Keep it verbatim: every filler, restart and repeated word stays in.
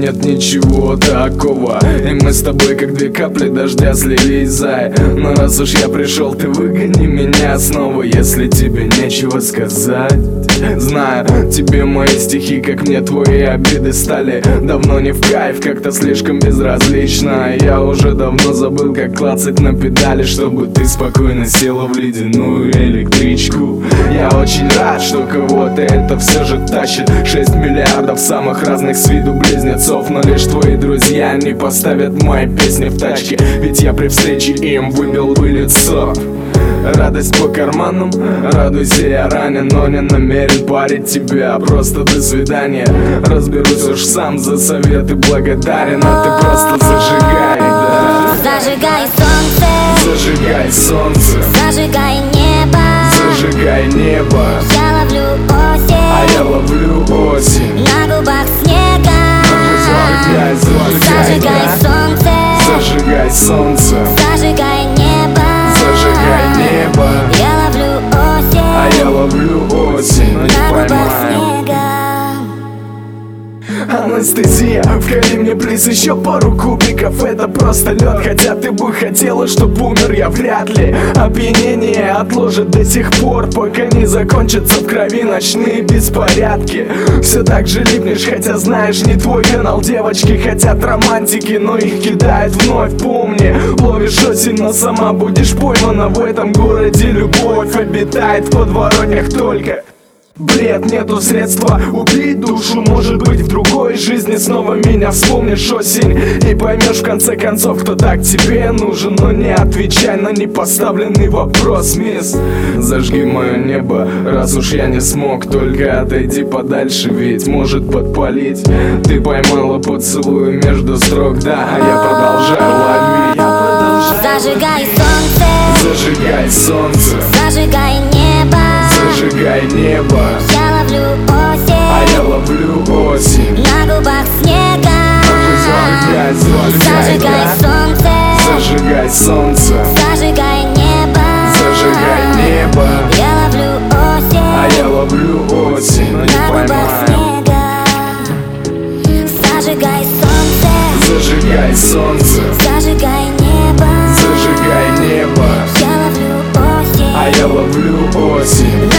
нет ничего такого, и мы с тобой как две капли дождя слились, зай. Но раз уж я пришел, ты выгони меня снова, если тебе нечего сказать. Знаю, тебе мои стихи, как мне твои обиды, стали давно не в кайф, как-то слишком безразлично. Я уже давно забыл, как клацать на педали, чтобы ты спокойно села в ледяную электричку. Я очень рад, что кого-то это все же тащит. Шесть миллиардов самых разных с виду близнецов, но лишь твои друзья не поставят мои песни в тачке, ведь я при встрече им выбил бы лицо. Радость по карманам, радуйся, я ранен, но не намерен парить тебя. Просто до свидания, разберусь уж сам, за советы благодарен, а ты просто зажигай, да. Зажигай солнце, Зажигай солнце, зажигай небо, зажигай небо. я ловлю осень, а я ловлю осень. На губах снега. Зажигай, зажигай, Зажигай да. солнце, Зажигай солнце, зажигай небо, зажигай небо. я ловлю осень, а я ловлю осень, но не на губах поймаю. снега. Анестезия, вкали мне плиз еще пару кубиков. Это просто лед, хотя ты бы хотела, чтоб умер я вряд ли. Опьянение отложит до тех пор, пока не закончатся в крови ночные беспорядки. Все так же липнешь, хотя знаешь, не твой канал. Девочки хотят романтики, но их кидают вновь. Помни, ловишь осень, но сама будешь поймана. В этом городе любовь обитает в подворотнях только. Бред, нету средства убить душу. Может быть, в другой жизни снова меня вспомнишь осень и поймешь в конце концов, кто так тебе нужен. Но не отвечай на непоставленный вопрос, мисс. Зажги мое небо, раз уж я не смог. Только отойди подальше, ведь может подпалить. Ты поймала поцелуй между строк, да, а я продолжаю ловить. Я продолжаю. Зажигай солнце, Зажигай солнце, зажигай небо, зажигай небо. я ловлю осень, а я ловлю осень. на губах снега. Зажигай, зажигай, Зажигай да. солнце, Зажигай солнце, зажигай небо, зажигай небо. я ловлю осень, а я ловлю осень, но не на губах поймаю. снега. Зажигай солнце, Зажигай солнце, зажигай небо, зажигай небо. я ловлю осень, а я ловлю осень.